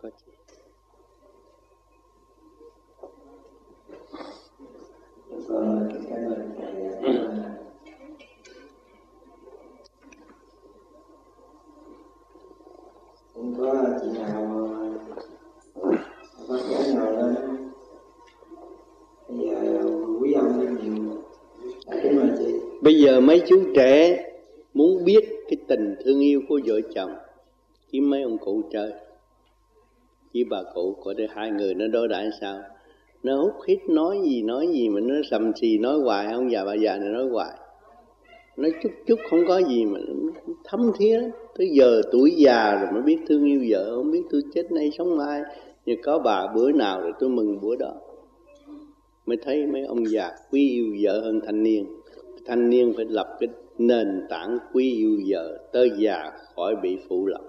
có gì. Không có chị nào có trẻ nào lên bây giờ quý ông rất nhiều. Đúng rồi chị. Bây giờ mấy chú trẻ muốn biết cái tình thương yêu của vợ chồng, chỉ mấy ông cụ chơi, chỉ bà cụ của hai người nó đối đãi sao, nó hút hít nói gì mà nó sầm xì nói hoài. Ông già bà già này nói hoài, nói chút không có gì mà thấm thía lắm. Tới giờ tuổi già rồi mới biết thương yêu vợ, không biết tôi chết nay sống mai, nhưng có bà bữa nào rồi tôi mừng bữa đó. Mới thấy mấy ông già quý yêu vợ hơn thanh niên. Thanh niên phải lập cái nền tảng quý yêu vợ tới già khỏi bị phụ lòng.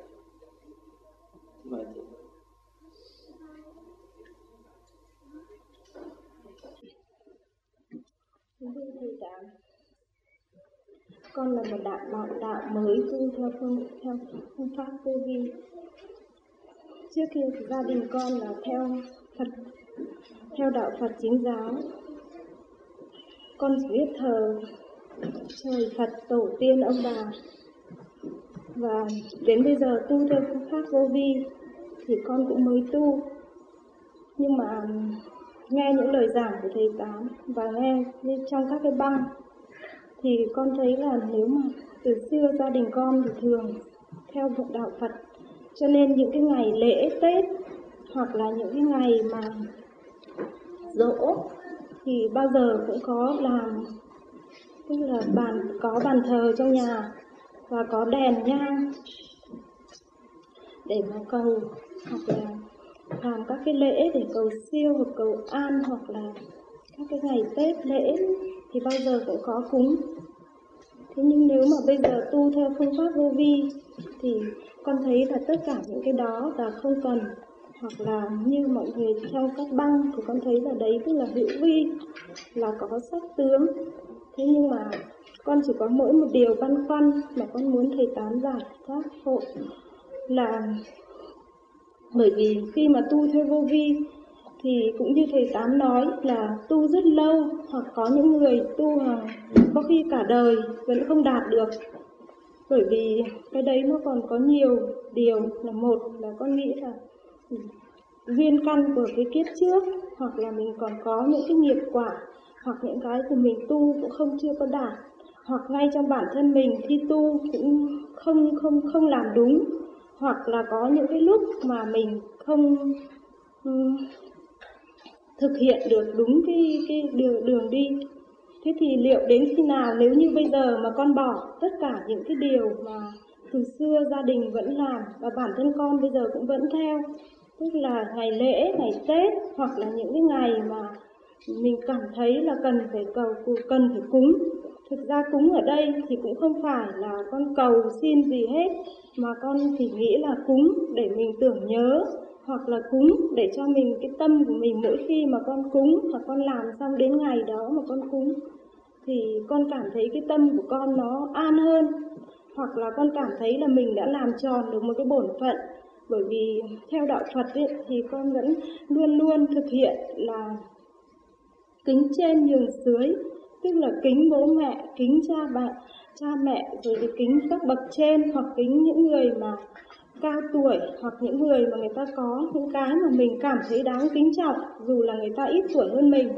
Con là một đạo mới tu theo phương pháp vô vi. Trước kia gia đình con là theo đạo Phật Chính giáo. Con chỉ biết thờ trời Phật tổ tiên ông bà. Và đến bây giờ tu theo phương pháp vô vi thì con cũng mới tu. Nhưng mà nghe những lời giảng của thầy Tám và nghe trong các cái băng thì con thấy là nếu mà từ xưa gia đình con thì thường theo đạo Phật, cho nên những cái ngày lễ Tết hoặc là những cái ngày mà giỗ thì bao giờ cũng có làm, tức là có bàn thờ trong nhà và có đèn nhang để mà cầu, hoặc là làm các cái lễ để cầu siêu hoặc cầu an, hoặc là các cái ngày Tết lễ thì bao giờ cũng có cúng. Thế nhưng nếu mà bây giờ tu theo phương pháp vô vi thì con thấy là tất cả những cái đó là không cần, hoặc là như mọi người theo các băng thì con thấy là đấy tức là hữu vi, là có sắc tướng. Thế nhưng mà con chỉ có mỗi một điều băn khoăn mà con muốn thầy Tám giải đáp hộ là bởi vì khi mà tu theo vô vi thì cũng như thầy Tám nói là tu rất lâu, hoặc có những người tu có khi cả đời vẫn không đạt được. Bởi vì cái đấy nó còn có nhiều điều, là một là con nghĩ là duyên căn của cái kiếp trước, hoặc là mình còn có những cái nghiệp quả, hoặc những cái thì mình tu cũng chưa có đạt, hoặc ngay trong bản thân mình khi tu cũng không làm đúng, hoặc là có những cái lúc mà mình không thực hiện được đúng cái đường đi. Thế thì liệu đến khi nào nếu như bây giờ mà con bỏ tất cả những cái điều mà từ xưa gia đình vẫn làm và bản thân con bây giờ cũng vẫn theo, tức là ngày lễ, ngày Tết, hoặc là những cái ngày mà mình cảm thấy là cần phải cúng. Thực ra cúng ở đây thì cũng không phải là con cầu xin gì hết, mà con chỉ nghĩ là cúng để mình tưởng nhớ, hoặc là cúng để cho mình, cái tâm của mình mỗi khi mà con cúng hoặc con làm xong đến ngày đó mà con cúng thì con cảm thấy cái tâm của con nó an hơn, hoặc là con cảm thấy là mình đã làm tròn được một cái bổn phận. Bởi vì theo đạo Phật ấy, thì con vẫn luôn luôn thực hiện là kính trên nhường dưới, tức là kính bố mẹ, kính cha mẹ, rồi thì kính các bậc trên, hoặc kính những người mà cao tuổi, hoặc những người mà người ta có những cái mà mình cảm thấy đáng kính trọng, dù là người ta ít tuổi hơn mình.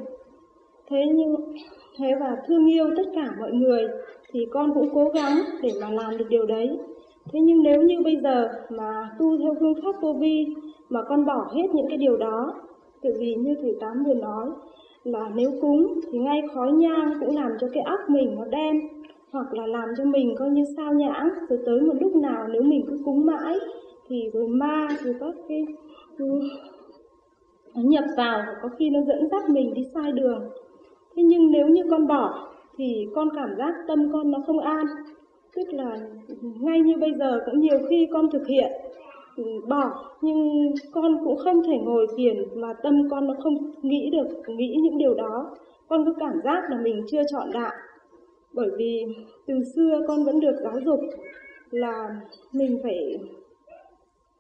Thế và thương yêu tất cả mọi người thì con cũng cố gắng để mà làm được điều đấy. Thế nhưng nếu như bây giờ mà tu theo phương pháp vô vi mà con bỏ hết những cái điều đó, tự vì như thầy Tám vừa nói là nếu cúng thì ngay khói nhang cũng làm cho cái óc mình nó đen, hoặc là làm cho mình coi như sao nhãng, rồi tới một lúc nào nếu mình cứ cúng mãi thì rồi ma, rồi các cái nó nhập vào, có khi nó dẫn dắt mình đi sai đường. Thế nhưng nếu như con bỏ thì con cảm giác tâm con nó không an. Tức là ngay như bây giờ cũng nhiều khi con thực hiện bỏ, nhưng con cũng không thể ngồi thiền mà tâm con nó không nghĩ những điều đó. Con cứ cảm giác là mình chưa chọn đạo. Bởi vì từ xưa con vẫn được giáo dục là mình phải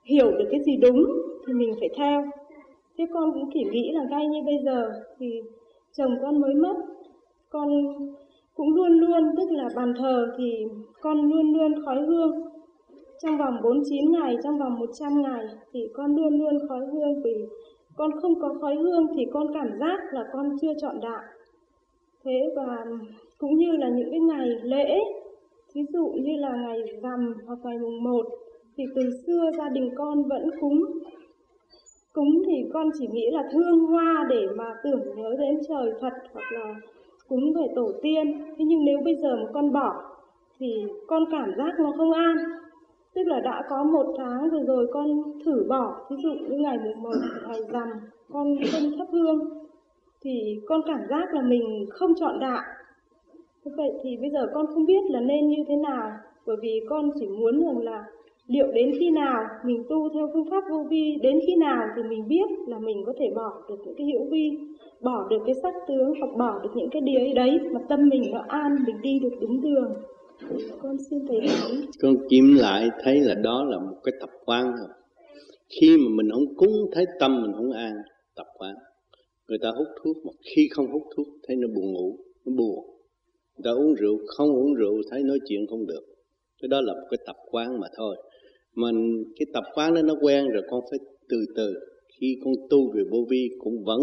hiểu được cái gì đúng thì mình phải theo. Thế con cũng chỉ nghĩ là ngay như bây giờ thì chồng con mới mất, con cũng luôn luôn, tức là bàn thờ thì con luôn luôn khói hương. Trong vòng 49 ngày, trong vòng 100 ngày thì con luôn luôn khói hương, vì con không có khói hương thì con cảm giác là con chưa trọn đạo. Thế và cũng như là những cái ngày lễ, thí dụ như là ngày rằm hoặc ngày mùng 1 thì từ xưa gia đình con vẫn cúng. Cúng thì con chỉ nghĩ là thương hoa để mà tưởng nhớ đến trời Phật hoặc là cúng về tổ tiên. Thế nhưng nếu bây giờ mà con bỏ thì con cảm giác nó không an. Tức là đã có 1 tháng rồi con thử bỏ, ví dụ như ngày mùng 1, ngày rằm con không thắp hương thì con cảm giác là mình không trọn đạo. Vậy thì bây giờ con không biết là nên như thế nào, bởi vì con chỉ muốn rằng là liệu đến khi nào mình tu theo phương pháp vô vi, đến khi nào thì mình biết là mình có thể bỏ được những cái hữu vi, bỏ được cái sắc tướng hoặc bỏ được những cái điều đấy mà tâm mình nó an, mình đi được đúng đường. Con xin thầy hỏi. Con kiểm lại thấy là đó là một cái tập quán thôi. Khi mà mình không cúng thấy tâm mình không an, tập quán. Người ta hút thuốc mà khi không hút thuốc thấy nó buồn ngủ, nó buồn. Người ta uống rượu, không uống rượu thấy nói chuyện không được. Cái đó là một cái tập quán mà thôi. Mình cái tập quán đó nó quen rồi, con phải từ từ. Khi con tu về vô vi cũng vẫn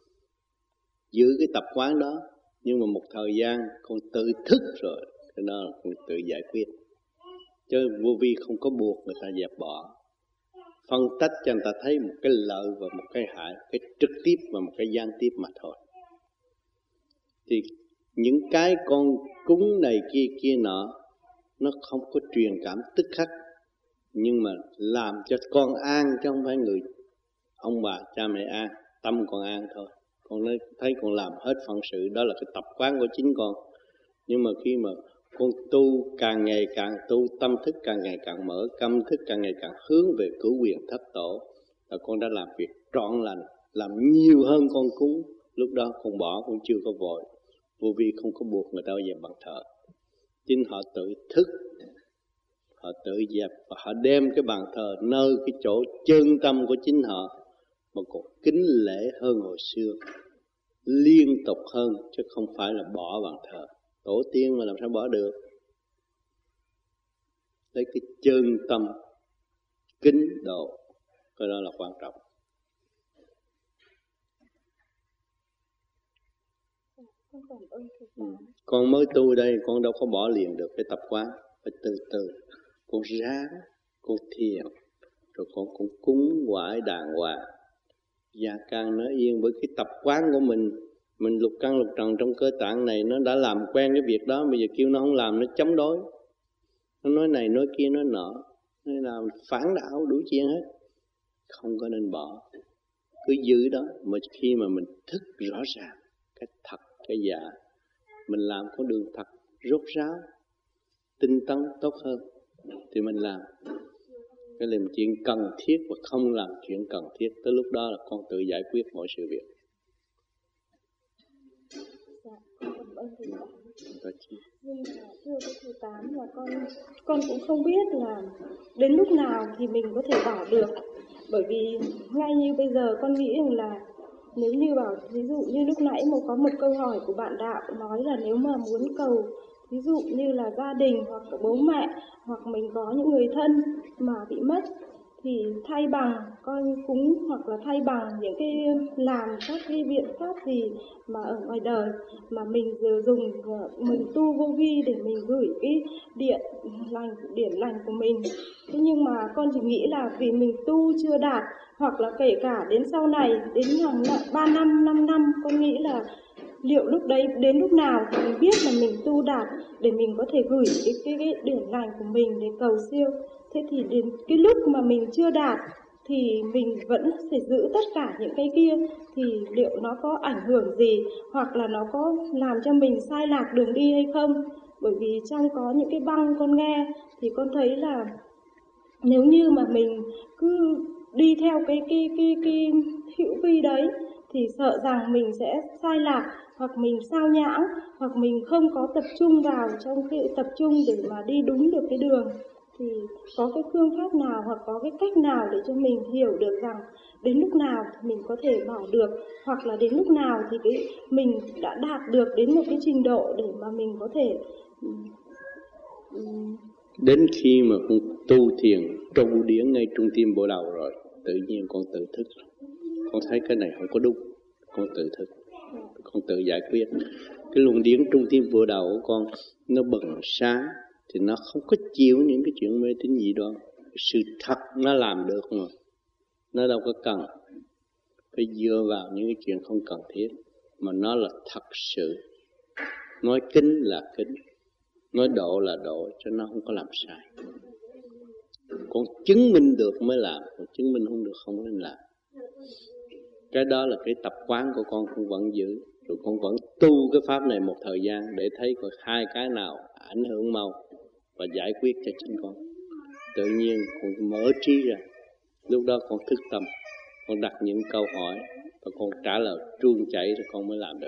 giữ cái tập quán đó, nhưng mà một thời gian con tự thức rồi, cái đó là con tự giải quyết. Chứ vô vi không có buộc người ta dẹp bỏ. Phân tách cho người ta thấy một cái lợi và một cái hại, cái trực tiếp và một cái gián tiếp mà thôi. Thì những cái con cúng này kia nọ nó không có truyền cảm tức khắc, nhưng mà làm cho con an chứ không phải người ông bà cha mẹ an, tâm con an thôi. Con thấy con làm hết phận sự, đó là cái tập quán của chính con. Nhưng mà khi mà con tu càng ngày càng tu, tâm thức càng ngày càng mở, tâm thức càng ngày càng hướng về cửu quyền thất tổ, là con đã làm việc trọn lành, làm nhiều hơn con cúng. Lúc đó con bỏ, con chưa có vội. Vô vi không có buộc người ta về bàn thờ. Chính họ tự thức, họ tự dẹp và họ đem cái bàn thờ nơi cái chỗ chân tâm của chính họ mà còn kính lễ hơn hồi xưa, liên tục hơn, chứ không phải là bỏ bàn thờ. Tổ tiên mà làm sao bỏ được. Lấy cái chân tâm kính độ, cái đó là quan trọng. Con mới tu đây, con đâu có bỏ liền được cái tập quán. Phải từ từ, con ráng, con thiền, rồi con cũng cúng quải đàng hoàng. Gia can nó yên với cái tập quán của mình. Mình lục căn lục trần trong cơ tạng này, nó đã làm quen cái việc đó. Bây giờ kêu nó không làm, nó chống đối. Nó nói này, nói kia, nói nọ, nó làm phản đạo đủ chuyện hết. Không có nên bỏ, cứ giữ đó. Mà khi mà mình thức rõ ràng cái thật, cái giả, mình làm con đường thật, rốt ráo, tinh tấn tốt hơn thì mình làm. Cái làm chuyện cần thiết và không làm chuyện cần thiết, tới lúc đó là con tự giải quyết mọi sự việc. Nhưng mà thưa cái thầy Tám là con cũng không biết là đến lúc nào thì mình có thể bỏ được. Bởi vì ngay như bây giờ con nghĩ rằng là nếu như bảo, ví dụ như lúc nãy có một câu hỏi của bạn Đạo nói là nếu mà muốn cầu, ví dụ như là gia đình hoặc là bố mẹ hoặc mình có những người thân mà bị mất, thì thay bằng coi cúng hoặc là thay bằng những cái làm các cái biện pháp gì mà ở ngoài đời mà mình giờ dùng mình tu vô vi để mình gửi cái điển lành của mình. Thế nhưng mà con chỉ nghĩ là vì mình tu chưa đạt, hoặc là kể cả đến sau này đến hàng 3 năm 5 năm, con nghĩ là liệu lúc đấy đến lúc nào thì mình biết là mình tu đạt để mình có thể gửi cái điển lành của mình để cầu siêu. Thế thì đến cái lúc mà mình chưa đạt thì mình vẫn phải giữ tất cả những cái kia, thì liệu nó có ảnh hưởng gì hoặc là nó có làm cho mình sai lạc đường đi hay không? Bởi vì trong có những cái băng con nghe thì con thấy là nếu như mà mình cứ đi theo cái hữu vi đấy thì sợ rằng mình sẽ sai lạc, hoặc mình sao nhãng, hoặc mình không có tập trung vào trong cái tập trung để mà đi đúng được cái đường, thì có cái phương pháp nào hoặc có cái cách nào để cho mình hiểu được rằng đến lúc nào thì mình có thể bỏ được, hoặc là đến lúc nào thì mình đã đạt được đến một cái trình độ để mà mình có thể đến khi mà con tu thiền trụ điển ngay trung tim bộ đầu rồi, tự nhiên con tự thức. Con thấy cái này không có đúng, con tự thức, con tự giải quyết. Cái luồng điển trung tim bộ đầu của con nó bừng sáng thì nó không có chịu những cái chuyện mê tín dị đoan. Sự thật nó làm được mà, nó đâu có cần phải dựa vào những cái chuyện không cần thiết, mà nó là thật sự. Nói kính là kính, nói độ là độ, cho nó không có làm sai. Con chứng minh được mới làm, còn chứng minh không được không nên làm. Cái đó là cái tập quán của con vẫn giữ. Rồi con vẫn tu cái pháp này một thời gian để thấy coi hai cái nào ảnh hưởng mau và giải quyết cho chính con. Tự nhiên con mở trí ra, lúc đó con thức tâm, con đặt những câu hỏi và con trả lời truông chảy rồi con mới làm được.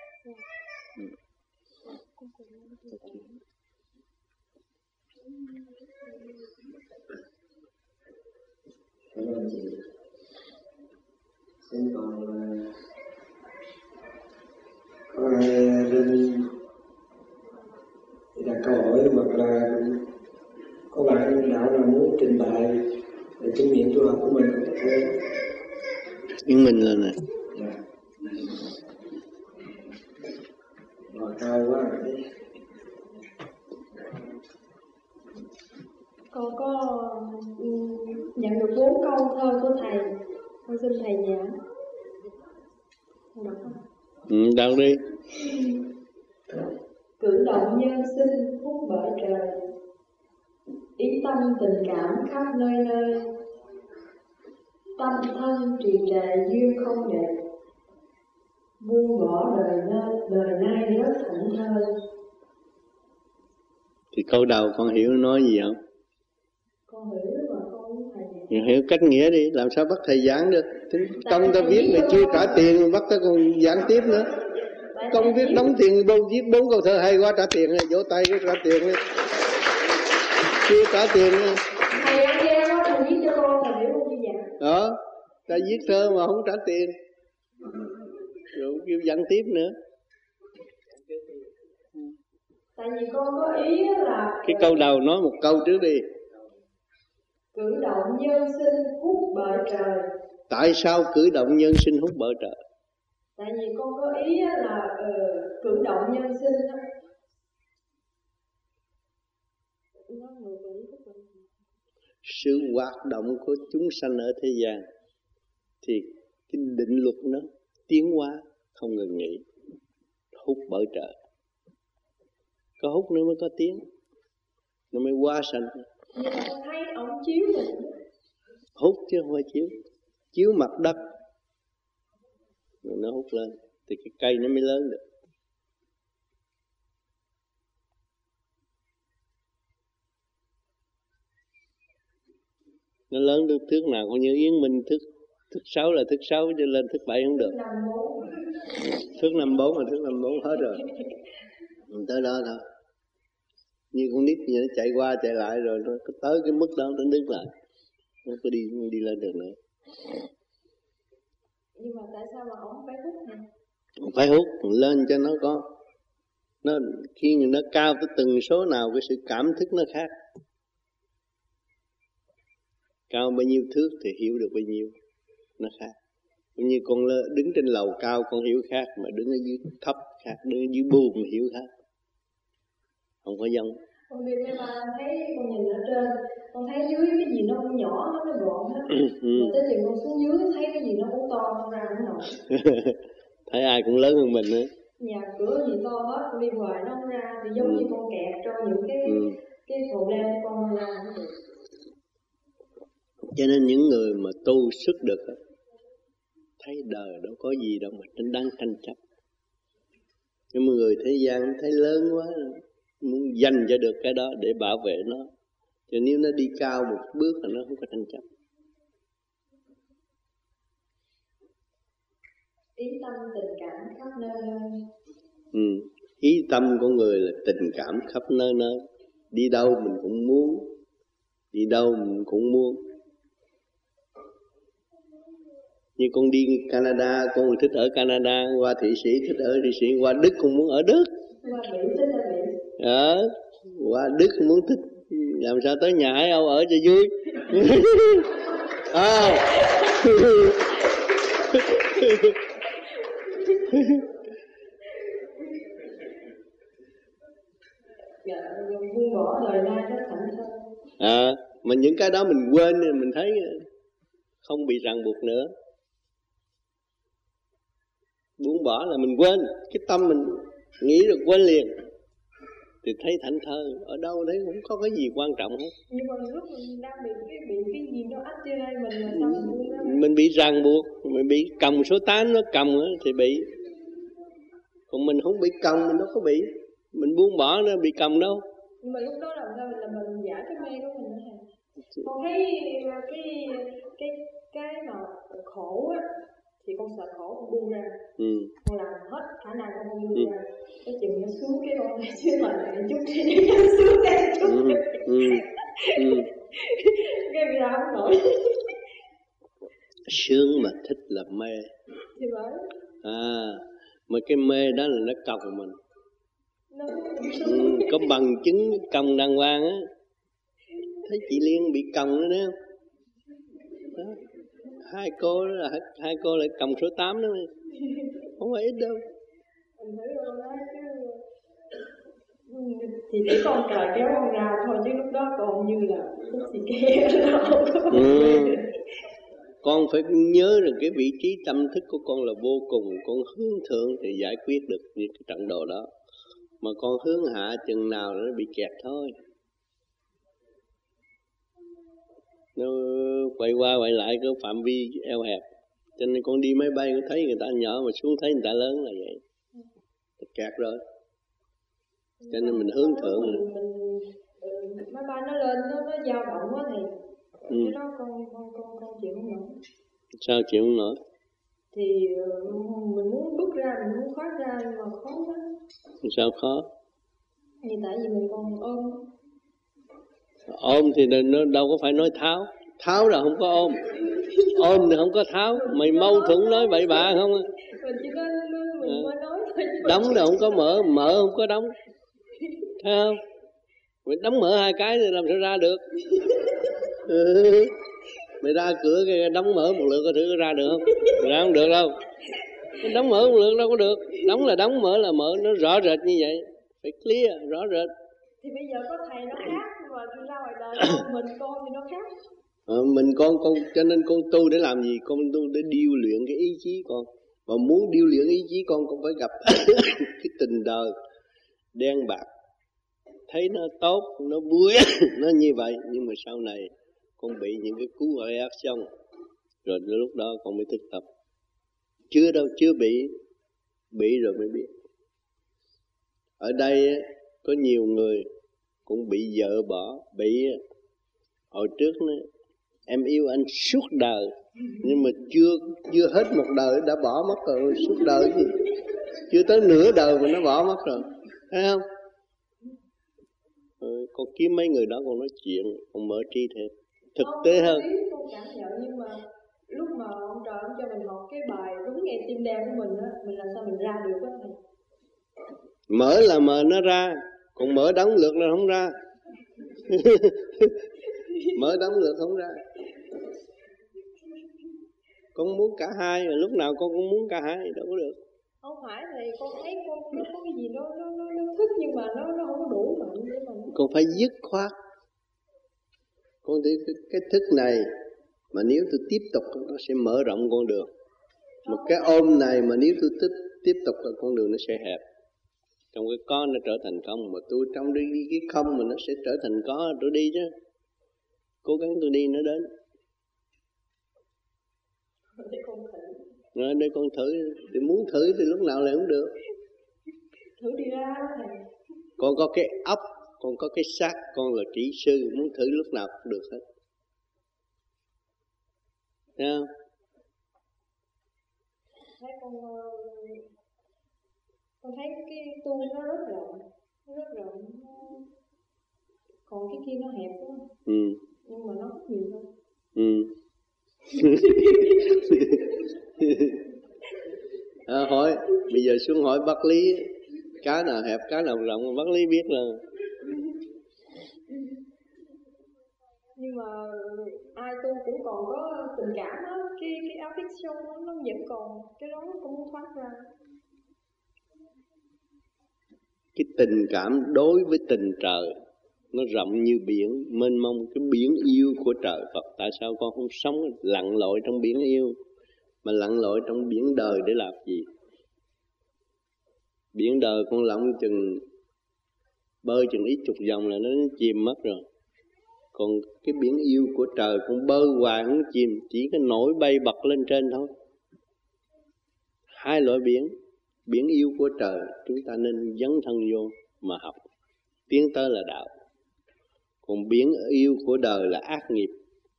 Cảm ơn chị. Xin còn có ai lên đặt câu hỏi hoặc là có bạn đạo nào muốn trình bày về kinh nghiệm tu học của mình có thể Nhưng mình là này. Dạ. Ngồi cao quá rồi. Con có nhận được 4 câu thơ của thầy, con xin thầy giảng. Đọc đi. Cử động nhân sinh hút bởi trời, ý tâm tình cảm khắp nơi nơi, tâm thân trì trệ duyên không đẹp, buông bỏ đời nay nhớ thảnh thơi. Thì câu đầu con hiểu nói gì không? Con hiểu mà con không thầy. Hiểu cách nghĩa đi, làm sao bắt thầy giảng được? Công ta viết mà chưa trả tiền, bắt ta còn giảng tiếp nữa. Công viết đóng tiền, đâu viết 4 câu thơ hay quá, trả tiền này, vỗ tay trả tiền này. Chưa trả tiền này. Thầy ăn ghê quá, thầy viết cho con, thầy hiểu không như vậy? Đó, ta viết thơ mà không trả tiền, rồi kêu giảng tiếp nữa. Tại vì con có ý là cái câu đầu nói một câu trước đi. Cử động nhân sinh hút bởi trời. Tại sao cử động nhân sinh hút bởi trời? Tại vì con có ý là cử động nhân sinh đó. Sự hoạt động của chúng sanh ở thế gian thì cái định luật nó tiến hóa không ngừng nghỉ, hút bởi trời. Có hút nữa mới có tiến, nó mới hóa sanh. Nhưng mà con thấy ông chiếu mình hút chứ không phải chiếu mặt đất rồi nó hút lên thì cái cây nó mới lớn được. Nó lớn được thước nào, cũng như Yến Minh thước 6 là thước 6 cho lên thước 7 không được. Thước 54 là thước 54 hết rồi. Tới đó thôi. Như con nít vậy, nó chạy qua chạy lại rồi nó tới cái mức đó nó đứng lại, nó có đi lên được nữa. Nhưng mà tại sao mà ông phải hút này? Phải hút lên cho nó có, nó khi nó cao tới từng số nào cái sự cảm thức nó khác. Cao bao nhiêu thước thì hiểu được bao nhiêu, nó khác. Cũng như con đứng trên lầu cao con hiểu khác, mà đứng ở dưới thấp khác, đứng ở dưới buồn hiểu khác, không có giống. Con đi với ba thấy con nhìn ở trên, con thấy dưới cái gì nó cũng nhỏ, nó gọn hết. Mà tới chừng con xuống dưới thấy cái gì nó cũng to, con ra không nổi. Thấy ai cũng lớn hơn mình nữa. Nhà cửa gì to hết, con đi hoài nó không ra, thì giống như con kẹt cho những cái problem con ra không được. Cho nên những người mà tu sức được thấy đời đâu có gì đâu mà nó đang tranh chấp. Nhưng mà người thế gian thấy lớn quá, muốn dành cho được cái đó để bảo vệ nó. Cho nếu nó đi cao một bước là nó không có tranh chấp. Ý tâm tình cảm khắp nơi nơi. Ý tâm của người là tình cảm khắp nơi nơi. Đi đâu mình cũng muốn Đi đâu mình cũng muốn. Như con đi Canada, con thích ở Canada, qua Thụy Sĩ thích ở Thụy Sĩ, qua Đức con muốn ở Đức. Qua Mỹ thích ở Mỹ. Qua Đức muốn thích, làm sao tới nhà ấy Âu ở cho vui. Buông bỏ đời nay rất thảnh thơi. Mà những cái đó mình quên, mình thấy không bị ràng buộc nữa. Buông bỏ là mình quên, cái tâm mình nghĩ được quên liền, thì thấy thảnh thơi. Ở đâu đấy cũng có cái gì quan trọng hết. Nhưng mà lúc mình đang bị cái gì nó ắt trên đây mình là sao mình buông ra? Mình bị ràng buộc, mình bị còng số 8 nó còng thì bị. Còn mình không bị còng, mình đâu có bị. Mình buông bỏ nó bị còng đâu. Nhưng mà lúc đó làm sao mình giải cái mê của mình hả? Con thấy cái mà khổ á thì con sợ khổ, con buông ra. Con làm hết khả năng con buông ra. Cái chừng nó xuống cái con này chứ mà lại chút thì nó xuống cái chút. Cái gì ra không nổi. Sướng mà thích là mê. Thì vậy. Mà cái mê đó là nó còng mình. Có bằng chứng còng đàng hoàng á. Thấy chị Liên bị còng nữa đấy không? Hai cô lại còng số 8 đó. Không phải ít đâu. Mình thấy rồi đó chứ. Thì chỉ con trời kéo con ra thôi, chứ lúc đó còn như là cái gì kia đâu. Con phải nhớ rằng cái vị trí tâm thức của con là vô cùng. Con hướng thượng thì giải quyết được những cái trận đồ đó. Mà con hướng hạ chừng nào nó bị kẹt thôi. Nó quay qua quay lại cái phạm vi eo hẹp. Cho nên con đi máy bay con thấy người ta nhỏ mà xuống thấy người ta lớn là vậy. Kẹt rồi. Cho nên mình hướng thượng. Máy bay nó lên nó dao động quá thì cái đó con chịu không nổi. Sao chịu không nổi? Thì mình muốn bước ra, mình muốn thoát ra nhưng mà khó lắm. Sao khó? Thì tại vì mình còn ôm. Ôm thì nó đâu có phải nói tháo. Tháo là không có ôm. Ôm thì không có tháo. Mày mâu thuẫn nói bậy bạ không? Mình chỉ có mình mới nói thôi. Đóng là không có mở, mở không có đóng. Thấy không? Mày đóng mở hai cái thì làm sao ra được? Mày ra cửa cái đóng mở một lượt coi thử có ra được không? Ra không được đâu. Đóng mở một lượt đâu có được. Đóng là đóng, mở là mở, nó rõ rệt như vậy. Phải clear, rõ rệt. Thì bây giờ có thầy nó khác, mà ra ngoài đời mình con thì nó khác. Mình con cho nên con tu để làm gì? Con tu để điêu luyện cái ý chí con. Mà muốn điêu luyện ý chí con phải gặp cái tình đời đen bạc. Thấy nó tốt, nó vui, nó như vậy. Nhưng mà sau này con bị những cái cú reaction. Rồi lúc đó con mới thức tập. Chưa đâu, chưa bị rồi mới biết. Ở đây có nhiều người cũng bị vợ bỏ. Bị hồi trước nữa, em yêu anh suốt đời. Nhưng mà chưa hết một đời đã bỏ mất rồi. Suốt đời gì? Chưa tới nửa đời mà nó bỏ mất rồi. Thấy không? Con kiếm mấy người đó con nói chuyện, con mở trí thêm. Thực tế hơn. Con cảm nhận nhưng mà lúc mà ông trời ông cho mình học cái bài đúng nghe tim đen của mình á, mình làm sao mình ra được đó này. Mở là mở nó ra, còn mở đóng lượt là không ra. Mở đóng lượt không ra. Con muốn cả hai, lúc nào con cũng muốn cả hai, đâu có được. Không phải thì con thấy con nó có cái gì nó thức nhưng mà nó không có đủ mạnh để mà. Con phải dứt khoát. Con thấy cái thức này mà nếu tôi tiếp tục nó sẽ mở rộng con đường. Một cái ôm này mà nếu tôi tiếp tục là con đường nó sẽ hẹp. Trong cái có nó trở thành không, mà tôi trong đi cái không mà nó sẽ trở thành có, tôi đi chứ. Cố gắng tôi đi nó đến. Để con thử. Rồi để con thử, thì muốn thử thì lúc nào lại không được. Thử đi ra thầy. Con có cái óc, con có cái xác, con là kỹ sư, muốn thử lúc nào cũng được hết. Thấy không? Thấy con thấy cái tu nó rất rộng, còn cái kia nó hẹp quá. Hỏi bây giờ xuống hỏi bác Lý, cá nào hẹp cá nào rộng, bác Lý biết là. Nhưng mà ai tu cũng còn có tình cảm á, cái affection nó vẫn còn, cái đó nó cũng muốn thoát ra. Cái tình cảm đối với tình trời nó rộng như biển mênh mông, cái biển yêu của trời Phật. Tại sao con không sống lặn lội trong biển yêu, mà lặn lội trong biển đời để làm gì? Biển đời con lặn chừng bơi chừng ít chục dòng là nó chìm mất rồi. Còn cái biển yêu của trời con bơi hoài không chìm, chỉ có nổi bay bật lên trên thôi. Hai loại biển, biển yêu của trời chúng ta nên dấn thân vô mà học, tiến tới là đạo. Còn biển yêu của đời là ác nghiệp.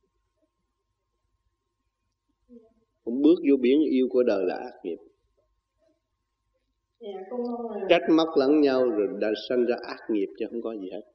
Con bước vô biển yêu của đời là ác nghiệp. Trách móc lẫn nhau rồi đã sinh ra ác nghiệp chứ không có gì hết.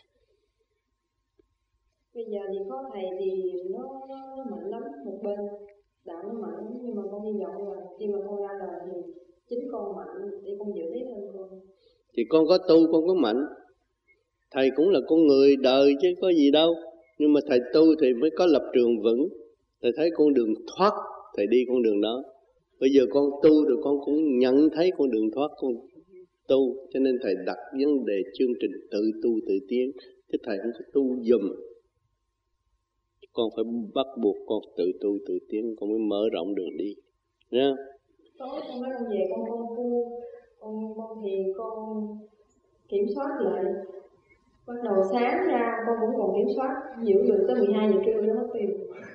Bây giờ thì có thầy thì nó mạnh lắm, một bên đạo nó mạnh, nhưng mà con hy vọng là khi mà con ra đời thì chính con mạnh để con giữ lấy thân con. Thì con có tu con có mạnh. Thầy cũng là con người đời chứ có gì đâu. Nhưng mà thầy tu thì mới có lập trường vững. Thầy thấy con đường thoát, thầy đi con đường đó. Bây giờ con tu rồi con cũng nhận thấy con đường thoát con tu. Cho nên thầy đặt vấn đề chương trình tự tu tự tiến. Chứ thầy không có tu dùm. Con phải bắt buộc con tự tu tự tiến, con mới mở rộng đường đi. Nghe không? Tối con nói con về con tu, con thì con kiểm soát lại. Bắt đầu sáng ra con cũng còn kiểm soát, giữ được tới 12 giờ trưa nó mất tiền.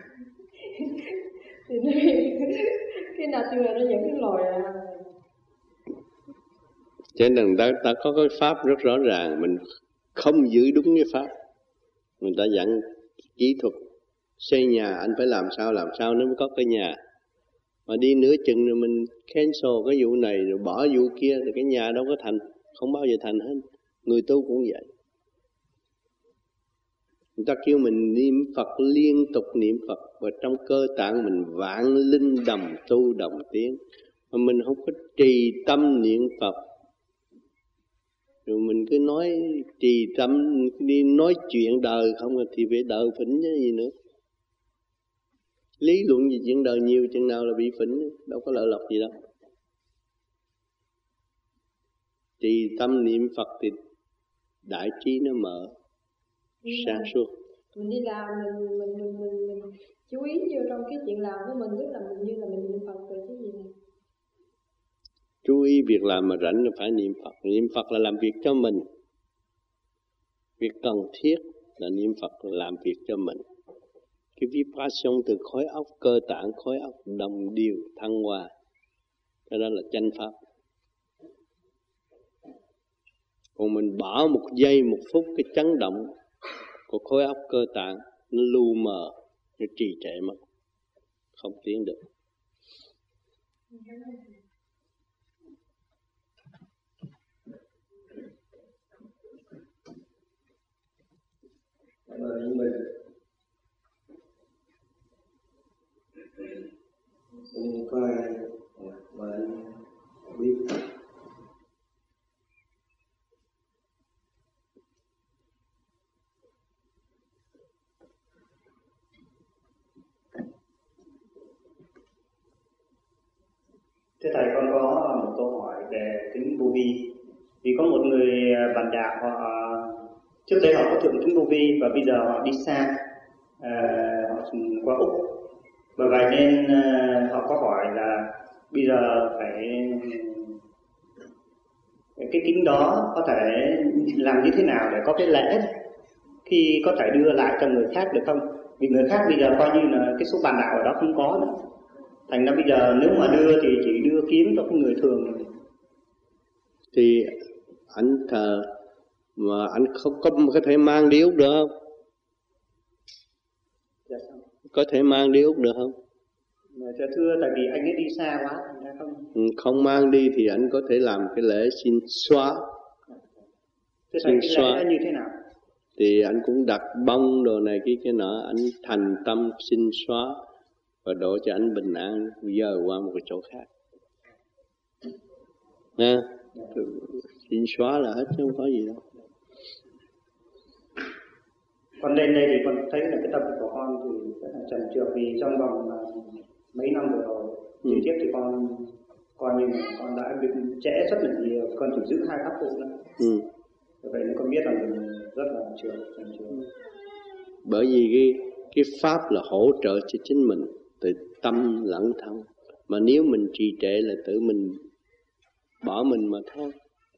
Thì cái nào trưa nó dẫn cái lòi ra. Cho nên ta có cái pháp rất rõ ràng, mình không giữ đúng cái pháp. Người ta dặn kỹ thuật xây nhà anh phải làm sao nó mới có cái nhà. Mà đi nửa chừng rồi mình cancel cái vụ này rồi bỏ vụ kia thì cái nhà đâu có thành, không bao giờ thành hết. Người tu cũng vậy. Người ta kêu mình niệm Phật, liên tục niệm Phật, và trong cơ tạng mình vạn linh đồng tu đồng tiến. Mà mình không có trì tâm niệm Phật, rồi mình cứ nói trì tâm, đi nói chuyện đời không thì phải đời phỉnh chứ gì nữa. Lý luận gì chuyện đời nhiều chừng nào là bị phỉnh, đâu có lợi lộc gì đâu. Trì tâm niệm Phật thì đại trí nó mở, sáng suốt. Mình đi làm mình chú ý vô trong cái chuyện làm của mình, tức là mình như là mình niệm Phật rồi chứ gì này. Chú ý việc làm mà rảnh là phải niệm Phật. Niệm Phật là làm việc cho mình. Việc cần thiết là niệm Phật là làm việc cho mình. Cái vibration từ khối óc, cơ tạng, khối óc đồng điều, thăng hoa. Cái đó là chánh pháp. Còn mình bỏ một giây, một phút cái chấn động của khối óc, cơ tạng, nó lu mờ, nó trì trệ mất. Không tiến được. Mình có ai mà anh biết. Thưa Thầy, con có một câu hỏi về tính vô vi. Vì có một người bạn đạo họ trước đây họ có thượng tính vô vi và bây giờ họ đi xa, họ qua Úc. Và vậy nên họ có hỏi là bây giờ phải cái kính đó có thể làm như thế nào để có cái lễ khi có thể đưa lại cho người khác được không? Vì người khác bây giờ coi như là cái số bạn đạo ở đó không có nữa. Thành ra bây giờ nếu mà đưa thì chỉ đưa kiếm cho cái người thường. Thì anh thờ mà anh không có thể mang đi Úc được không? Dạ sao? Có thể mang đi Úc được không? Dạ thưa, tại vì anh ấy đi xa quá, thành ra không. Không mang đi thì anh có thể làm cái lễ xin xóa. Thế xin cái xóa lễ như thế nào? Thì anh cũng đặt bông đồ này kia nọ, anh thành tâm xin xóa. và độ cho anh bình an dời qua một cái chỗ khác. Nha, xin xóa là hết chứ không có gì đâu. Con lên đây thì con thấy là cái tập của con thì rất là trần trượt, vì trong vòng mấy năm vừa rồi trực tiếp thì con coi như là con đã bị trễ rất là nhiều, con chỉ giữ 2 pháp phụ nữa. Vậy nên con biết là mình rất là trượt. Bởi vì cái pháp là hỗ trợ cho chính mình từ tâm lẫn thân, mà nếu mình trì trệ là tự mình bỏ mình mà thôi.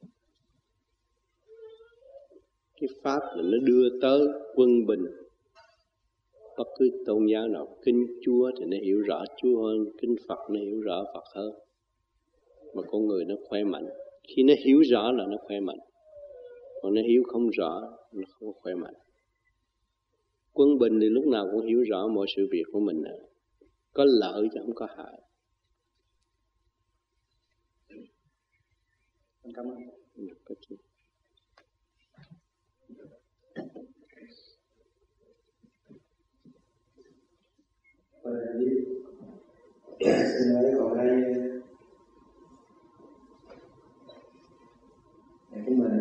Cái pháp là nó đưa tới quân bình. Bất cứ tôn giáo nào kinh Chúa thì nó hiểu rõ Chúa hơn, kinh Phật nó hiểu rõ Phật hơn, mà con người nó khỏe mạnh. Khi nó hiểu rõ là nó khỏe mạnh, còn nó hiểu không rõ nó không khỏe mạnh. Quân bình thì lúc nào cũng hiểu rõ mọi sự việc của mình, có lợi chứ không có hại. Cảm ơn. Xin nói còn đây kính mời.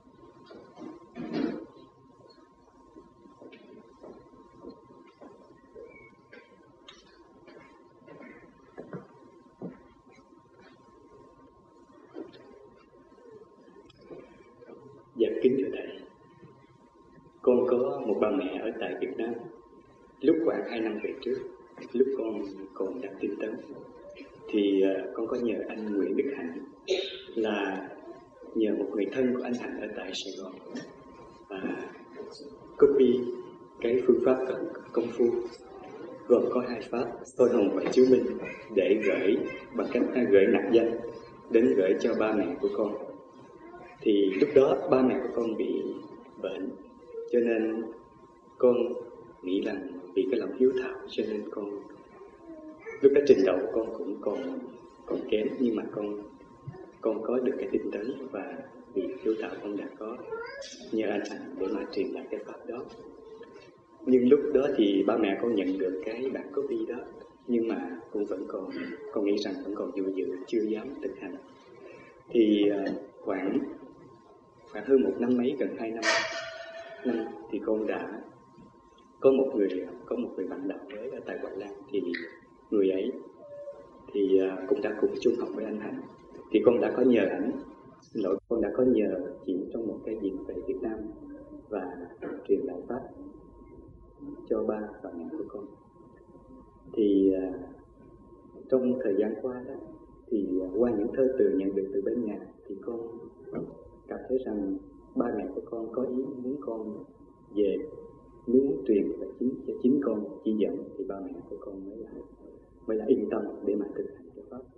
Dạ kính thưa thầy, con có một bà mẹ ở tại Việt Nam. Lúc khoảng 2 năm về trước, lúc con còn đang tinh tấn, thì con có nhờ anh Nguyễn Đức Hạnh, là nhờ một người thân của anh Hạnh ở tại Sài Gòn, và copy cái phương pháp công phu gồm có 2 pháp soi hồn và chiếu minh để gửi bằng cách gửi nặc danh đến gửi cho ba mẹ của con. Thì lúc đó ba mẹ của con bị bệnh, cho nên con nghĩ rằng vì cái lòng hiếu thảo cho nên con lúc đó trình độ con cũng còn kém, nhưng mà con có được cái tinh tấn, và vì hiếu thảo con đã có nhờ anh Hạnh để mà truyền lại cái pháp đó. Nhưng lúc đó thì ba mẹ con nhận được cái bản copy đó, nhưng mà cũng vẫn con nghĩ rằng vẫn còn dự chưa dám thực hành. Thì khoảng hơn 1 năm mấy, gần 2 năm thì con đã có một người bạn đạo mới ở tại Quảng Nam. Thì người ấy thì cũng đã cùng chung học với anh Hạnh. Thì con đã có nhờ con đã có nhờ chị trong một cái dịp về Việt Nam và truyền lại pháp cho ba và mẹ của con. Thì trong thời gian qua đó, thì qua những thơ từ nhận được từ bên nhà, thì con cảm thấy rằng ba mẹ của con có ý muốn con về, nếu muốn truyền và chính con chỉ dẫn, thì ba mẹ của con mới là yên tâm để mà thực hành cái pháp.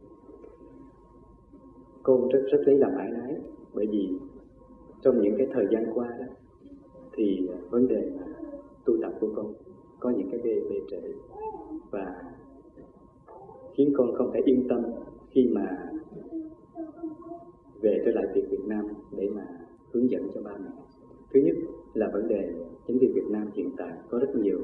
Con rất lấy làm ái nái, bởi vì trong những cái thời gian qua đó thì vấn đề mà tu tập của con có những cái bê trễ, và khiến con không thể yên tâm khi mà về trở lại Việt Nam để mà hướng dẫn cho ba mẹ. Thứ nhất là vấn đề chính vì Việt Nam hiện tại có rất nhiều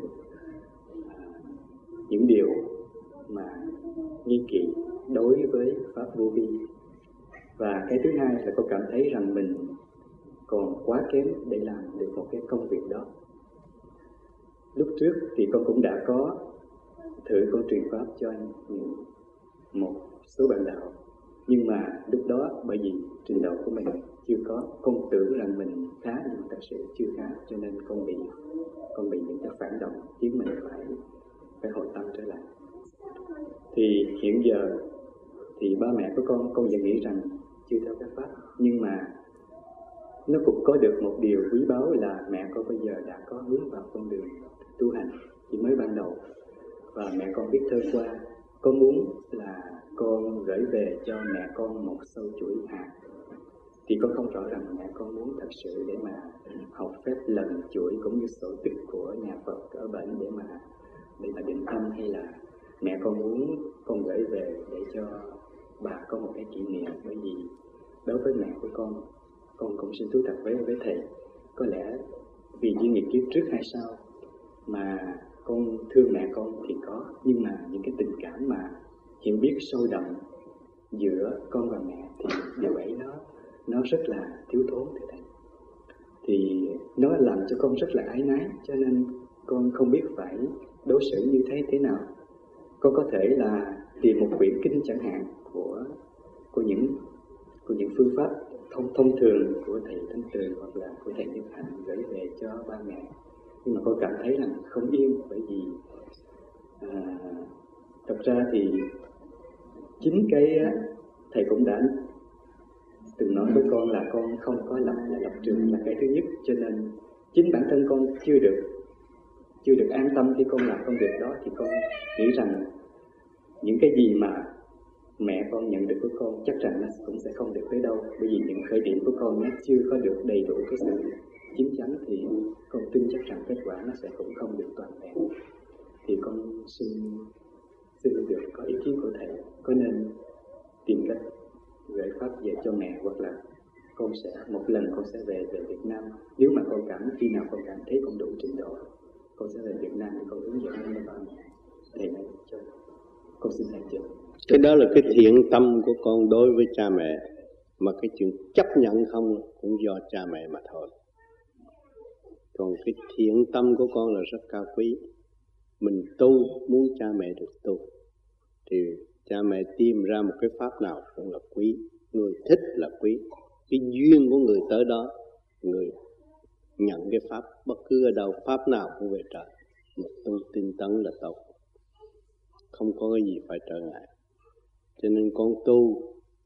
những điều mà nghi kỵ đối với pháp vô vi, và cái thứ hai là con cảm thấy rằng mình còn quá kém để làm được một cái công việc đó. Lúc trước thì con cũng đã có thử con truyền pháp cho một số bạn đạo, nhưng mà lúc đó bởi vì trình độ của mình chưa có, con tưởng rằng mình khá nhưng thật sự chưa khá, cho nên con bị những cái phản động khiến mình phải hồi tâm trở lại. Thì hiện giờ thì ba mẹ của con vẫn nghĩ rằng chưa theo các pháp, nhưng mà nó cũng có được một điều quý báu là mẹ con bây giờ đã có hướng vào con đường tu hành chỉ mới ban đầu. Và mẹ con viết thơ qua, con muốn là con gửi về cho mẹ con một sâu chuỗi hạt. Thì con không rõ rằng mẹ con muốn thật sự để mà học phép lần chuỗi cũng như sổ tích của nhà Phật ở bển để mà định tâm, hay là mẹ con muốn con gửi về để cho bà có một cái kỷ niệm. Bởi vì đối với mẹ của con cũng xin thú thật với thầy, có lẽ vì duyên nghiệp kiếp trước hay sao mà con thương mẹ con thì có, nhưng mà những cái tình cảm mà hiểu biết sâu đậm giữa con và mẹ thì điều ấy nó rất là thiếu thốn thưa thầy. Thì nó làm cho con rất là áy náy, cho nên con không biết phải đối xử như thế nào. Con có thể là tìm một quyển kinh chẳng hạn của những phương pháp thông thường của thầy Thanh Tuyền hoặc là của thầy Nhất Hạnh gửi về cho ba mẹ, nhưng mà con cảm thấy là không yên, bởi vì thật ra thì chính cái thầy cũng đã từng nói với con là con không có lập trường là cái thứ nhất, cho nên chính bản thân con chưa được an tâm khi con làm công việc đó, thì con nghĩ rằng những cái gì mà mẹ con nhận được của con chắc rằng nó cũng sẽ không được tới đâu, bởi vì những khởi điểm của con nó chưa có được đầy đủ cái sự chín chắn, thì con tin chắc rằng kết quả nó sẽ cũng không được toàn vẹn. Thì con xin được có ý kiến của thầy, có nên tìm cách gửi pháp về cho mẹ, hoặc là con sẽ một lần con sẽ về Việt Nam, nếu mà con khi nào con cảm thấy con đủ trình độ, con sẽ về Việt Nam để con hướng dẫn cho ba mẹ. Thầy này cho con xin thầy cho. Cái đó là cái thiện tâm của con đối với cha mẹ, mà cái chuyện chấp nhận không cũng do cha mẹ mà thôi. Còn cái thiện tâm của con là rất cao quý. Mình tu muốn cha mẹ được tu, thì cha mẹ tìm ra một cái pháp nào cũng là quý. Người thích là quý. Cái duyên của người tới đó, người nhận cái pháp bất cứ ở đâu, pháp nào cũng về trời. Mà tu tinh tấn là tốt, không có cái gì phải trở ngại. Cho nên con tu,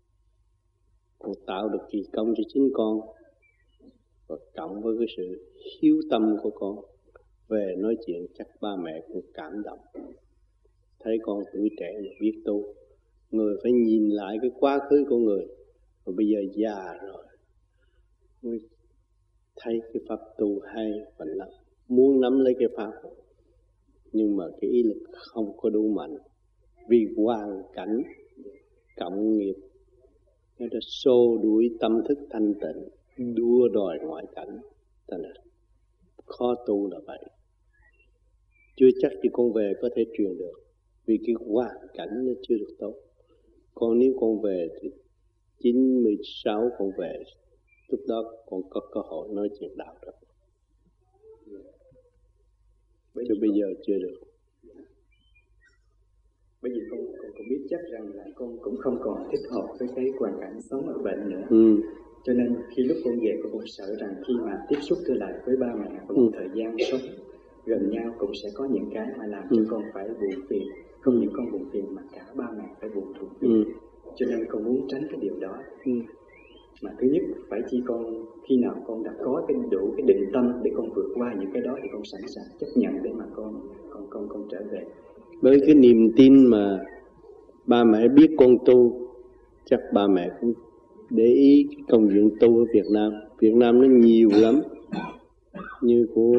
con tạo được kỳ công cho chính con, và cộng với cái sự hiếu tâm của con về nói chuyện, chắc ba mẹ cũng cảm động. Thấy con tuổi trẻ mà biết tu, người phải nhìn lại cái quá khứ của người, và bây giờ già rồi mới thấy cái pháp tu hay và muốn nắm lấy cái pháp, nhưng mà cái ý lực không có đủ mạnh, vì hoàn cảnh cộng nghiệp nó đã xô đuổi tâm thức thanh tịnh, đua đòi ngoại cảnh, cho nên khó tu là vậy. Chưa chắc thì con về có thể truyền được, vì cái hoàn cảnh nó chưa được tốt. Còn nếu con về thì 96 con về, lúc đó con có cơ hội nói chuyện đạo được. Chứ bây giờ chưa được. Bởi vì con cũng biết chắc rằng là con cũng không còn thích hợp với cái hoàn cảnh sống ở bệnh nữa. Cho nên khi lúc con về, con cũng sợ rằng khi mà tiếp xúc trở lại với ba mẹ có một thời gian sống gần nhau, cũng sẽ có những cái mà làm cho con phải buồn phiền. Không những con buồn phiền mà cả ba mẹ phải buồn thù phiền. Cho nên con muốn tránh cái điều đó. Mà thứ nhất phải chi con khi nào con đã có cái đủ cái định tâm để con vượt qua những cái đó, thì con sẵn sàng chấp nhận để mà con trở về. Với cái niềm tin mà ba mẹ biết con tu, chắc ba mẹ cũng để ý cái công việc tu ở Việt Nam. Việt Nam nó nhiều lắm, như của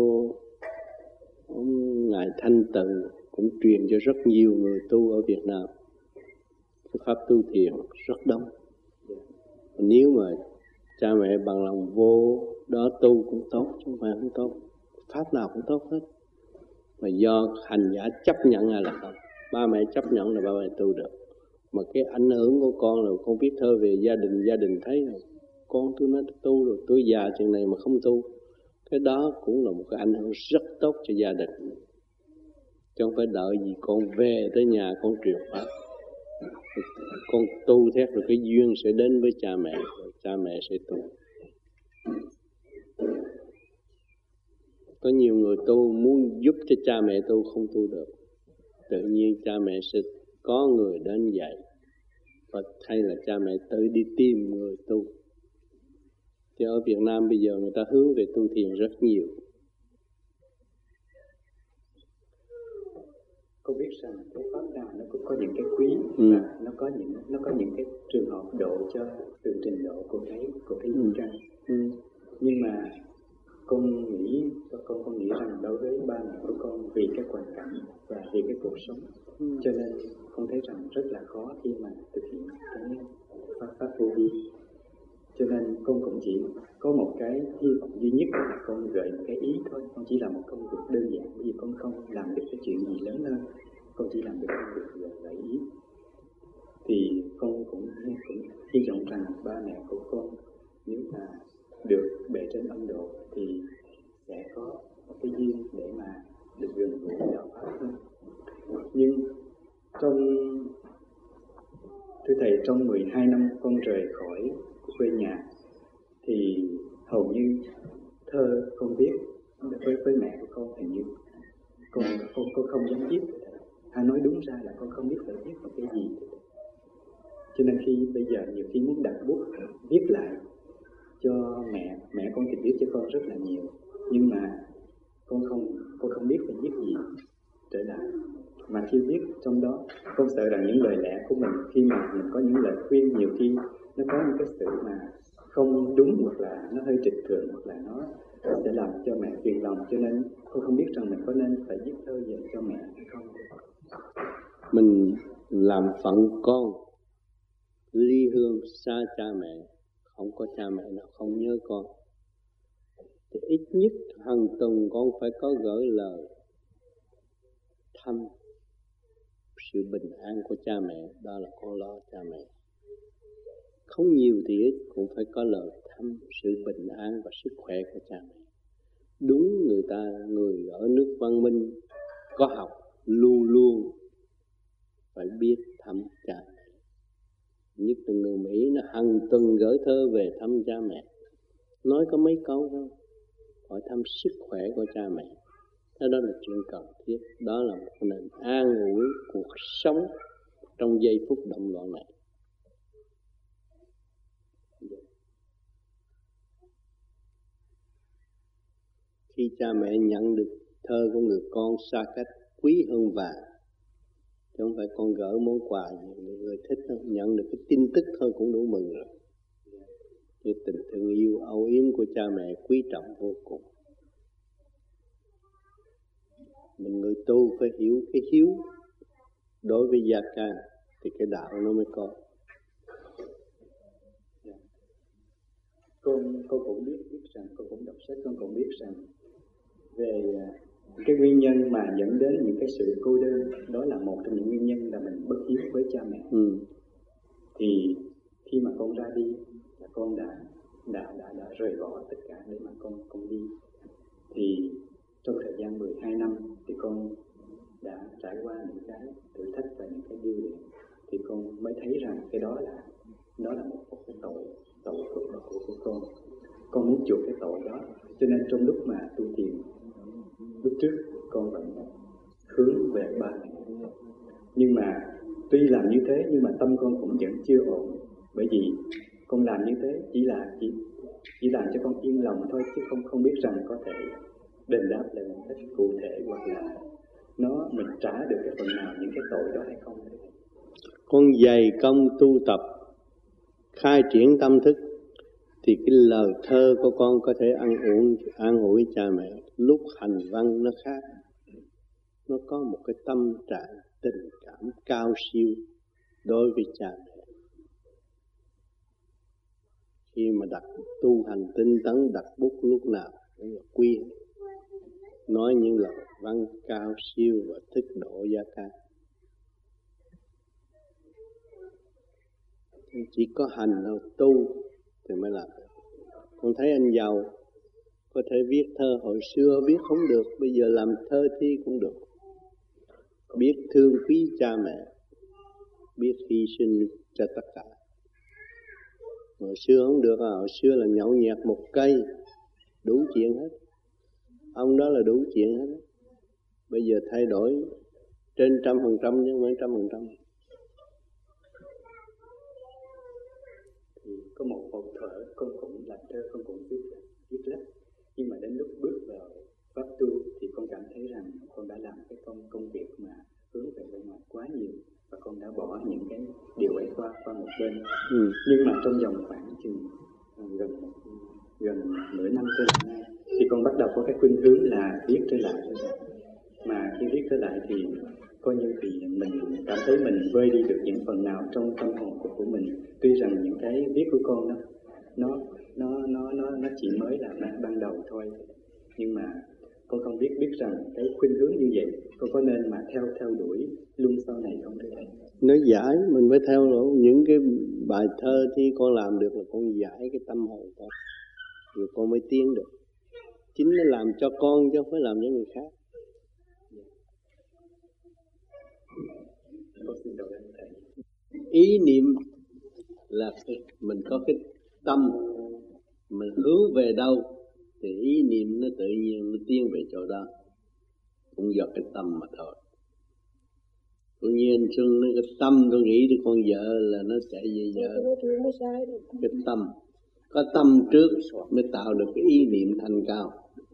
Ngài Thanh Tần cũng truyền cho rất nhiều người tu ở Việt Nam. Cái pháp tu thiền rất đông. Nếu mà cha mẹ bằng lòng vô đó tu cũng tốt, chứ không phải không tốt. Pháp nào cũng tốt hết. Mà do hành giả chấp nhận hay là không. Ba mẹ chấp nhận là ba mẹ tu được. Mà cái ảnh hưởng của con là con viết thơ về gia đình thấy rồi. Con tôi nói tu rồi, tôi già chừng này mà không tu. Cái đó cũng là một cái ảnh hưởng rất tốt cho gia đình. Chứ không phải đợi gì con về tới nhà con truyền pháp. Con tu theo rồi cái duyên sẽ đến với cha mẹ, rồi cha mẹ sẽ tu. Có nhiều người tu muốn giúp cho cha mẹ tu không tu được. Tự nhiên cha mẹ sẽ có người đến dạy, và hay là cha mẹ tự đi tìm người tu. Chứ ở Việt Nam bây giờ người ta hướng về tu thiền rất nhiều. Cô biết rằng cái pháp nào nó cũng có những cái quý, và nó có những cái trường hợp độ cho từng trình độ của cái trang. Nhưng mà con nghĩ rằng đối với ba mẹ của con, vì cái hoàn cảnh và vì cái cuộc sống, cho nên con thấy rằng rất là khó khi mà thực hiện cái pháp vô vi. Cho nên con có một cái hy vọng duy nhất là con gợi một cái ý thôi. Con chỉ làm một công việc đơn giản, bởi vì con không làm được cái chuyện gì lớn hơn, con chỉ làm được công việc gợi ý. Thì con cũng hy vọng rằng ba mẹ của con nếu mà được bề trên Ấn Độ thì sẽ có một cái duyên để mà được gần gũi đạo pháp hơn. Nhưng thưa thầy, trong 12 năm con rời khỏi quê nhà thì hầu như thơ con viết với mẹ của con, hình như con không dám viết. Hay nói đúng ra là con không biết phải viết một cái gì. Cho nên khi bây giờ nhiều khi muốn đặt bút viết lại cho mẹ con thì viết cho con rất là nhiều, nhưng mà con không biết phải viết gì trở lại. Mà khi viết trong đó, con sợ rằng những lời lẽ của mình, khi mà mình có những lời khuyên, nhiều khi nó có những cái sự mà không đúng, hoặc là nó hơi trịch thượng, hoặc là nó sẽ làm cho mẹ phiền lòng. Cho nên con không biết rằng mình có nên phải viết thơ về cho mẹ hay không. Mình làm phận con ly hương xa cha mẹ, không có cha mẹ nào không nhớ con, thì ít nhất hàng tuần con phải có gửi lời thăm sự bình an của cha mẹ. Đó là con lo cha mẹ. Không nhiều thì ít cũng phải có lời thăm sự bình an và sức khỏe của cha mẹ. Đúng, người ở nước văn minh có học luôn luôn phải biết thăm cha mẹ. Nhất là người Mỹ, nó hàng tuần gửi thơ về thăm cha mẹ, nói có mấy câu thôi, hỏi thăm sức khỏe của cha mẹ. Thế đó là chuyện cần thiết. Đó là một nền an ủi cuộc sống trong giây phút động loạn này. Khi cha mẹ nhận được thơ của người con xa cách quý hơn vàng, chứ không phải con gửi món quà gì người thích đâu. Nhận được cái tin tức thôi cũng đủ mừng rồi. Như tình thương yêu âu yếm của cha mẹ quý trọng vô cùng. Mình người tu phải hiểu cái hiếu đối với gia can thì cái đạo nó mới có. Con cũng biết rằng, con cũng đọc sách, con cũng biết rằng về cái nguyên nhân mà dẫn đến những cái sự cô đơn, đó là một trong những nguyên nhân là mình bất hiếu với cha mẹ. Thì khi mà con ra đi là con đã rời bỏ tất cả để mà con đi. Thì trong thời gian 12 năm thì con đã trải qua những cái thử thách và những cái điêu luyện, thì con mới thấy rằng cái đó là một cái tội phước của con. Con muốn chuộc cái tội đó, cho nên trong lúc mà tu thiền lúc trước con vẫn hướng về ba mẹ. Nhưng mà tuy làm như thế nhưng mà tâm con cũng vẫn chưa ổn, bởi vì con làm như thế chỉ làm cho con yên lòng thôi, chứ không biết rằng có thể đền đáp lại một cách cụ thể, hoặc là mình trả được cái phần nào những cái tội đó hay không. Con dày công tu tập, khai triển tâm thức, thì cái lời thơ của con có thể an ủi cha mẹ. Lúc hành văn nó khác, nó có một cái tâm trạng tình cảm cao siêu đối với cha mẹ. Khi mà đặt tu hành tinh tấn, đặt bút lúc nào cũng là quy, nói những lời văn cao siêu và thức độ gia can. Chỉ có hành thôi, tu thì mới làm được. Con thấy anh giàu có thể viết thơ hồi xưa biết không được, bây giờ làm thơ thi cũng được. Biết thương quý cha mẹ, biết hy sinh cho tất cả. Hồi xưa không được, hồi xưa là nhậu nhẹt một cây, đủ chuyện hết. Ông đó là đủ chuyện hết. Bây giờ thay đổi trên 100% nhưng không phải 100%. Thì có một hồi thở con cũng làm thơ, con cũng viết lách. Nhưng mà đến lúc bước vào pháp tu thì con cảm thấy rằng con đã làm cái công việc mà hướng về bên ngoài quá nhiều, và con đã bỏ những cái điều ấy qua một bên. Nhưng mà trong vòng khoảng chừng gần nửa năm trở lại nay thì con bắt đầu có cái khuynh hướng là viết trở lại. Mà khi viết trở lại thì coi như thì mình cảm thấy mình vơi đi được những phần nào trong tâm hồn của mình. Tuy rằng những cái viết của con nó chỉ mới là ban đầu thôi. Nhưng mà con không biết rằng cái khuynh hướng như vậy con có nên mà theo đuổi luôn sau này không thưa thầy? Nói giải mình phải theo nữa. Những cái bài thơ thì con làm được là con giải cái tâm hồn con, rồi con mới tiến được. Chính nó làm cho con chứ không phải làm cho người khác. Ý niệm là mình có cái tâm, mình hướng về đâu thì ý niệm nó tự nhiên nó tiến về chỗ đó, cũng do cái tâm mà thôi. Tự nhiên Xuân cái tâm tôi nghĩ tới con vợ là nó chạy về vợ. Cái tâm, có tâm trước mới tạo được cái ý niệm thanh cao.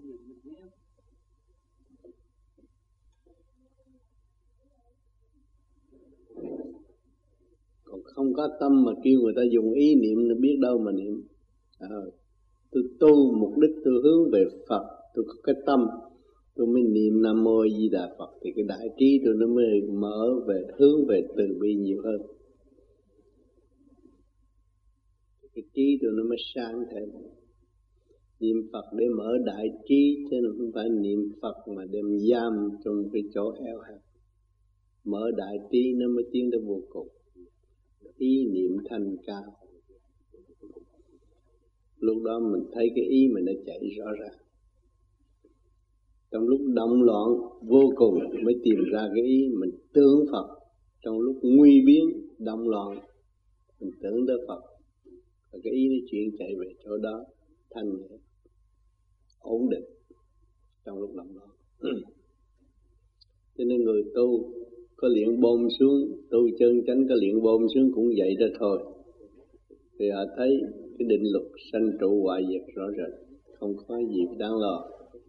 Còn không có tâm mà kêu người ta dùng ý niệm nó biết đâu mà niệm. Tôi tu mục đích tôi hướng về Phật, tôi có cái tâm, tôi mới niệm Nam Mô Di Đà Phật thì cái đại trí tôi nó mới mở về hướng về từ bi nhiều hơn. Cái trí tôi nó mới sáng thêm. Niệm Phật để mở đại trí chứ không phải niệm Phật mà đem giam trong cái chỗ eo hẹp. Mở đại trí nó mới tiến tới vô cùng. Ý niệm thanh cao. Lúc đó mình thấy cái ý mình đã chạy rõ ràng. Trong lúc động loạn vô cùng mới tìm ra cái ý mình tưởng Phật. Trong lúc nguy biến động loạn mình tưởng tới Phật. Và cái ý nó chuyển chạy về chỗ đó thanh nhẹ, ổn định trong lúc động loạn. Cho nên người tu có luyện bom xuống, tu chân chánh có luyện bom xuống cũng vậy đó thôi. Thì họ thấy cái định luật sanh trụ hoại diệt rõ rệt, không có gì đáng lo.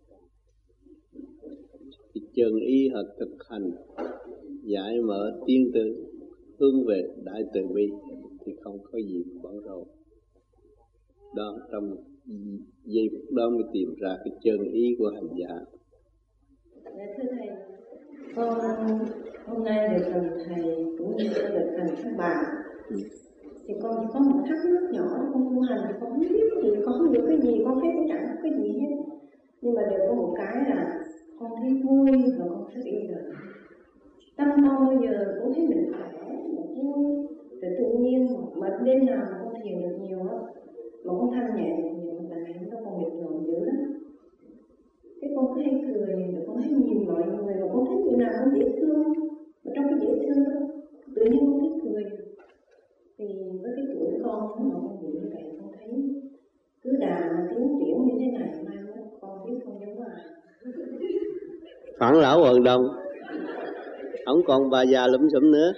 Cái chân ý họ thực hành giải mở tiến từ hướng về đại từ bi thì không có gì bận rộn. Đó, trong giây phút đó mới tìm ra cái chân ý của hành giả. Thưa thầy, con hôm nay được gần thầy cũng như được gần các bạn. Thì con chỉ có một thắc mắc nhỏ, con tu hành thì con không biết thì có được cái gì, con thấy cũng chẳng có cái gì hết. Nhưng mà đều có một cái là con thấy vui và con thấy yên rồi. Tâm con bây giờ cũng thấy mình khỏe, mình vui, rồi tự nhiên mà đêm nào mà con thiền được nhiều á, mà con thanh nhẹ được nhiều, là ngày hôm đó con mệt nhộn dữ lắm. Cái con thấy cười, rồi con thấy nhìn mọi người, và con thấy người nào cũng dễ thương, mà trong cái dễ thương đó, tự nhiên con thấy cười. Thì với cái tuổi con mà con bị như vậy, con thấy cứ đà tiến triển như thế này, mai con biết không giống ai. Phản lão quần đồng, không còn bà già lúm xúm nữa.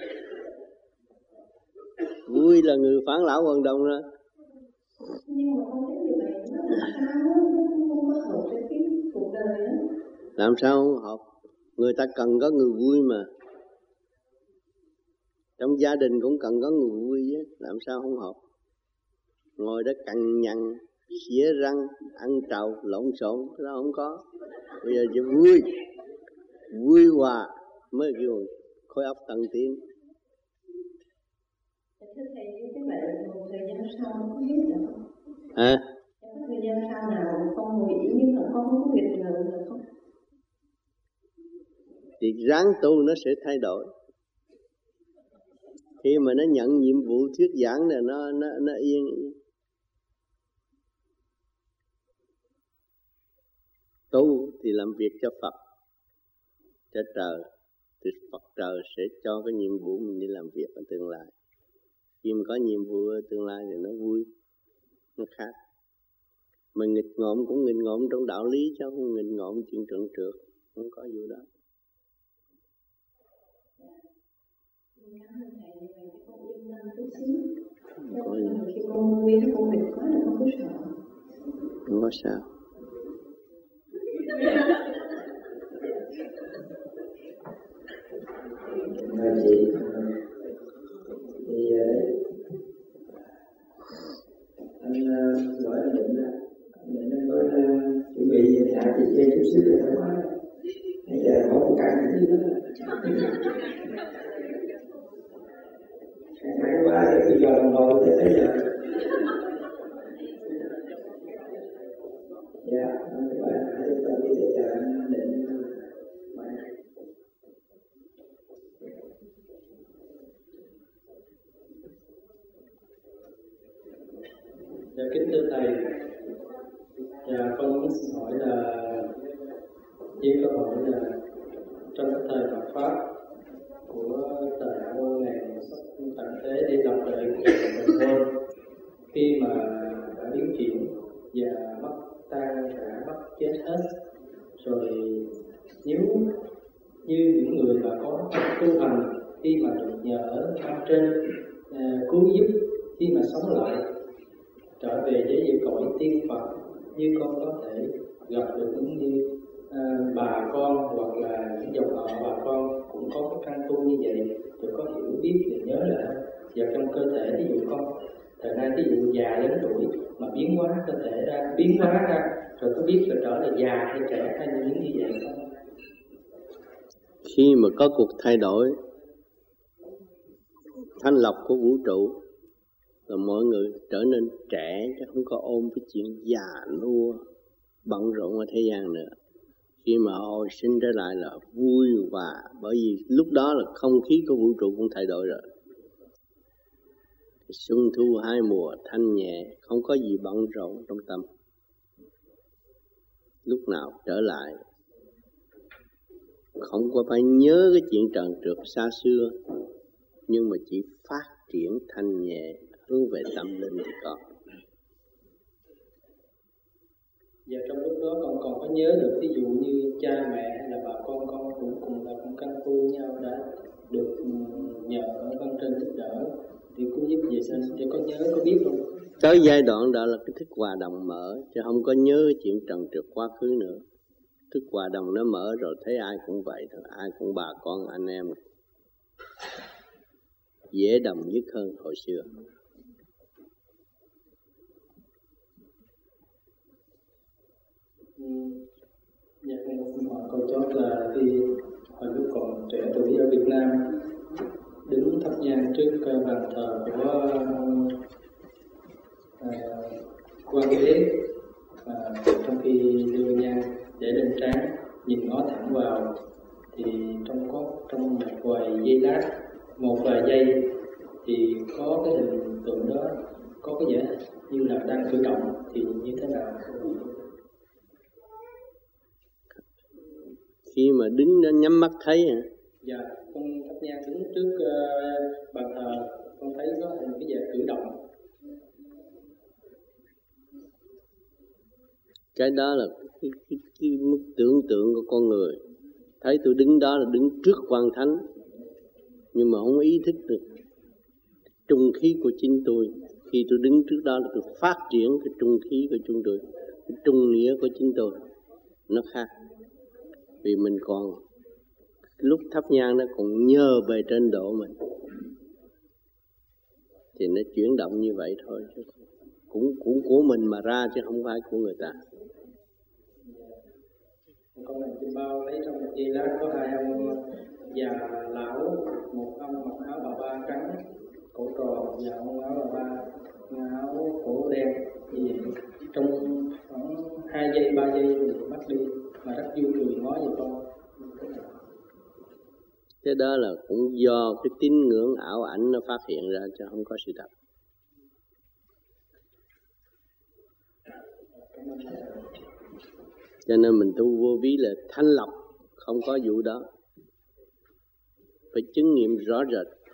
Vui là người phản lão quần đồng rồi. Nhưng mà con thấy như vậy nó làm sao nó không có hợp với cái cuộc đời đó. Làm sao không hợp? Người ta cần có người vui mà. Trong gia đình cũng cần có người vui chứ, làm sao không hợp? Ngồi đó cằn nhằn, xỉa răng, ăn trầu, lộn xộn, cái đó không có. Bây giờ chỉ vui, vui hòa mới kêu khối óc tân tiến. Thưa thầy, cái vậy một thời gian sau nó có hết được không? Hả? Có thời gian sau nào con ngồi ý nhưng mà con không có việc ngờ được không? Thì ráng tu nó sẽ thay đổi. Khi mà nó nhận nhiệm vụ thuyết giảng là nó yên. Tu thì làm việc cho Phật, cho trời, thì Phật trời sẽ cho cái nhiệm vụ mình đi làm việc ở tương lai. Khi mà có nhiệm vụ ở tương lai thì nó vui, nó khác. Mà nghịch ngợm cũng nghịch ngợm trong đạo lý chứ không nghịch ngợm chuyện trượng trượt, không có vụ đó. Khi con vui nó con nghịch quá là con có sợ. Không có sao. Chị thì anh gọi là định là anh nói chuẩn bị thả chị chơi chút xíu là thoải mái. Bây giờ không căng cái gì nữa. Căng quá rồi từ giờ đồng hồ tới giờ. Dạ, các bạn hãy cho biết để chờ anh định Dạ, kính thưa thầy, dạ con muốn xin hỏi là với câu hỏi là trong cái thời Phật pháp của thời Hạ Quân này sắp tận thế đi lập lại Bình Quân, khi mà đã biến chuyển và mất tan rã mất chết hết rồi, nếu như những người mà có tu hành khi mà được nhờ ở trên cứu giúp, khi mà sống lại trở về với cõi tiên Phật, như con có thể gặp được những như bà con hoặc là những dòng họ bà con cũng có cái căn tu như vậy, rồi có hiểu biết để nhớ lại vào trong cơ thể. Ví dụ con thời nay ví dụ già lớn tuổi mà biến hóa cơ thể ra, biến hóa ra rồi có biết là trở lại già hay trẻ hay những như vậy không? Khi mà có cuộc thay đổi thanh lọc của vũ trụ là mọi người trở nên trẻ, chứ không có ôm cái chuyện già nua bận rộn ở thế gian nữa. Khi mà hồi sinh trở lại là vui, và bởi vì lúc đó là không khí của vũ trụ cũng thay đổi rồi. Xuân thu hai mùa thanh nhẹ, không có gì bận rộn trong tâm. Lúc nào trở lại không có phải nhớ cái chuyện trần trượt xa xưa, nhưng mà chỉ phát triển thanh nhẹ hướng về tâm linh thì có. Và trong lúc đó con còn có nhớ được ví dụ như cha mẹ hay là bà con cũng cùng là cùng căn tu nhau đã được nhờ ở bên trên giúp đỡ thì cũng giúp về sao để có nhớ có biết không? Tới giai đoạn đó là cái thức hòa đồng mở, chứ không có nhớ cái chuyện trần trượt quá khứ nữa. Thức hòa đồng nó mở rồi, thấy ai cũng vậy thôi, ai cũng bà con anh em, dễ đồng nhất hơn hồi xưa. Dạ, con hỏi câu chót là khi hồi lúc còn trẻ tuổi ở Việt Nam đứng thắp nhang trước bàn thờ của Quan Đế, trong khi đưa nhang để lên trán nhìn ngó thẳng vào thì trong một vài giây thì có cái hình tượng đó có cái vẻ như là đang cử động, thì như thế nào? Khi mà đứng đó nhắm mắt thấy hả? Dạ, con thắp nhang đứng trước bàn thờ, con thấy có hình cái vẻ cử động. Cái đó là cái mức tưởng tượng của con người. Thấy tôi đứng đó là đứng trước quan thánh, nhưng mà không ý thức được trung khí của chính tôi. Khi tôi đứng trước đó là tôi phát triển cái trung khí của chúng tôi, cái trung nghĩa của chính tôi. Nó khác. Vì mình còn lúc thắp nhang nó còn nhờ về trên độ mình, thì nó chuyển động như vậy thôi, cũng của mình mà ra chứ không phải của người ta. Con này trên bao lấy trong một dây lát có hai ông già lão, một ông mặc áo bà ba trắng cổ tròn và ông áo bà ba áo cổ đen như vậy. Trong khoảng 2 giây 3 giây rồi mất đi mà rất vui cười ngó về con. Cái đó là cũng do cái tín ngưỡng ảo ảnh nó phát hiện ra, chứ không có sự thật. Cho nên mình tu vô vi là thanh lọc, không có vụ đó. Phải chứng nghiệm rõ rệt